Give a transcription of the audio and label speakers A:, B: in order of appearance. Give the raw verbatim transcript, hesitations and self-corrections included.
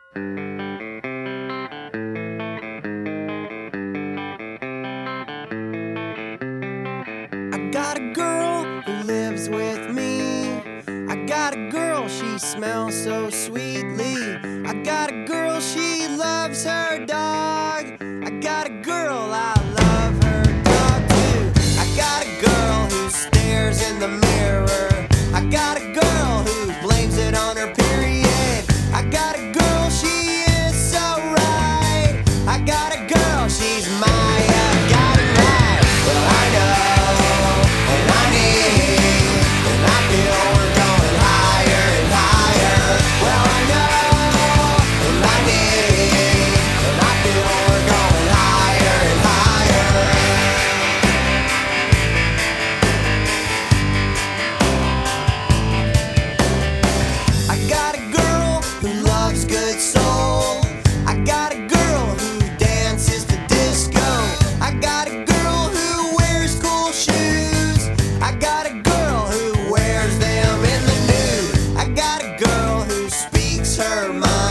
A: I got a girl who lives with me. I got a girl, she smells so sweetly. I got a girl, she loves her dog. I got a girl, I love her dog too. I got a girl who stares in the mirror. I got a girl who blames it on her period. I got a girl, she is so right. I got a girl, she's my, I got it right. Well, I know, and I need, and I feel we're going higher and higher. Well, I know, and I need, and I feel we're going higher and higher. I got a girl who loves good soul. I got a girl who dances to disco. I got a girl who wears cool shoes. I got a girl who wears them in the nude. I got a girl who speaks her mind.